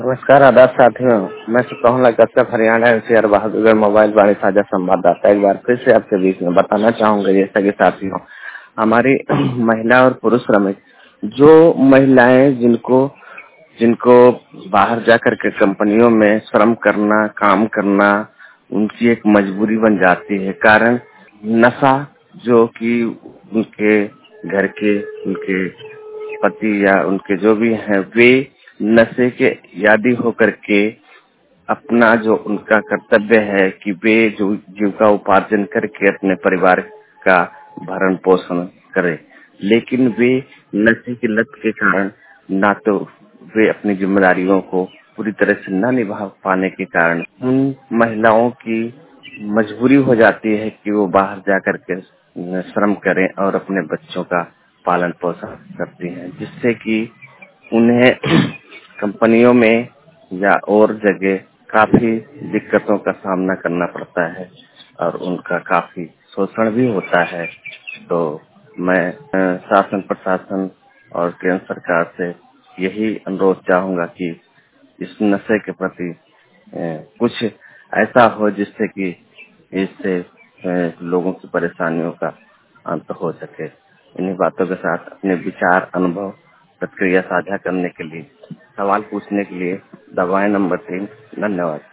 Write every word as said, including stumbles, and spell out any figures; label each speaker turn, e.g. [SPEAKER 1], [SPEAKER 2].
[SPEAKER 1] नमस्कार आदाब साथियों। मैं सुकौन कश्यप हरियाणा एनसीआर बहादुरगढ़ मोबाइल वाणी साझा संवाददाता एक बार फिर से आपके बीच में बताना चाहूंगा जैसा कि साथियों हमारी महिला और पुरुष श्रमिक जो महिलाएं जिनको जिनको बाहर जाकर के कंपनियों में श्रम करना काम करना उनकी एक मजबूरी बन जाती है। कारण नशा जो कि उनके घर के उनके पति या उनके जो भी हैं वे नशे के यादी होकर के अपना जो उनका कर्तव्य है कि वे जो जीविका उपार्जन करके अपने परिवार का भरण पोषण करें, लेकिन वे नशे की लत के कारण ना तो वे अपनी जिम्मेदारियों को पूरी तरह से न निभा पाने के कारण उन महिलाओं की मजबूरी हो जाती है कि वो बाहर जाकर के श्रम करें और अपने बच्चों का पालन पोषण करती हैं, जिससे कि उन्हें कंपनियों में या और जगह काफी दिक्कतों का सामना करना पड़ता है और उनका काफी शोषण भी होता है। तो मैं अ, शासन प्रशासन और केंद्र सरकार से यही अनुरोध चाहूंगा कि इस नशे के प्रति अ, कुछ ऐसा हो जिससे कि इससे अ, लोगों की परेशानियों का अंत हो सके। इन्हीं बातों के साथ अपने विचार अनुभव प्रतिक्रिया साझा करने के लिए सवाल पूछने के लिए दबाएं नंबर तीन। धन्यवाद।